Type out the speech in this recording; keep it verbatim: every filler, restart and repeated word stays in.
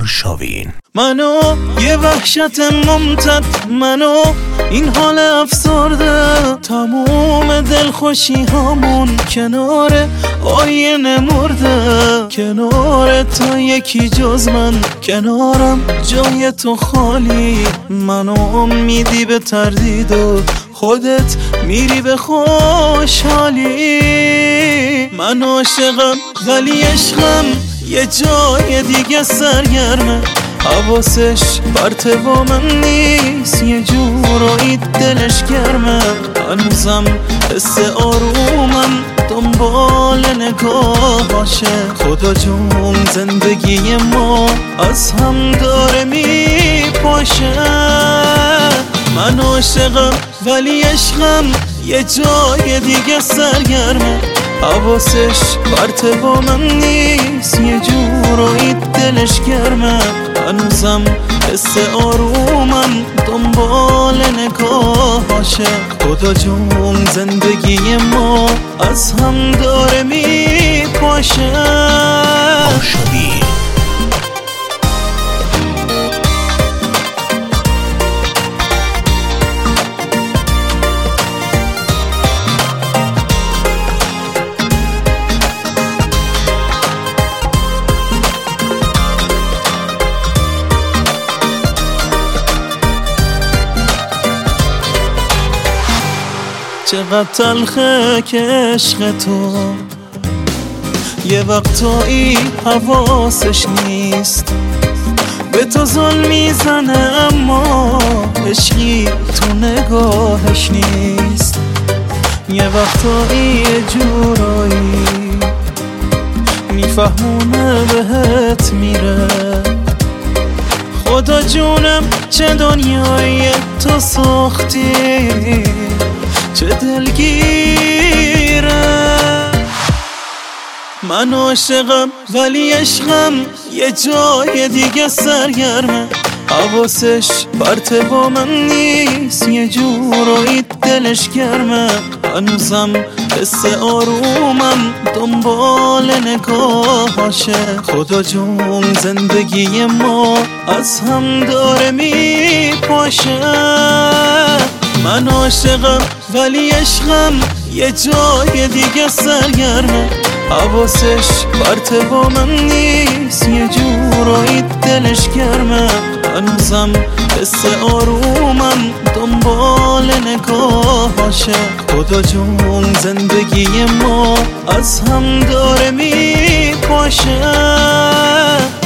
آرشاوین. منو یه وحشت ممتد، منو این حال افسرده، تموم دلخوشی همون کنار آینه مرده. کنار تو یکی جز من، کنارم جای تو خالی. منو میدی به تردید و خودت میری به خوشحالی. من عاشقم ولی عشقم یه جای دیگه سرگرمه، حواسش بر با من نیست، یه جورایی دلش گرمه. هنوزم حس آرومم دنبال نگاهاشه. خدا جون زندگی ما از هم داره میپاشه. من عاشقم ولی عشقم یه جای دیگه سرگرمه، حواسش بر با من نیست، یه جورایی دلش گرمه. هنوزم حس آرومم دنبال نگاهاشه. خدا جون زندگی ما از هم داره میپاشه. آرشاوین. چقدر تلخه که عشق تو یه وقتایی حواسش نیست، به تو ظلم میزنه اما عشقی تو نگاهش نیست. یه وقتایی یه جورایی میفهمونه بهت میره. خدا جونم چه دنیایی تو ساختی، چه دلگیره. من عاشقم ولی عشقم یه جای دیگه سرگرمه، حواسش بر با من نیست، یه جورایی دلش گرمه. هنوزم حس آرومم دنبال نگاهاشه. خدا جون زندگی ما از هم داره میپاشه. من عاشقم ولی عشقم یه جای دیگه سرگرمه، حواسش بر با من نیست، یه جورایی دلش گرمه. هنوزم حس آرومم دنبال نگاهاشه. خدا جون زندگی ما از هم داره میپاشه.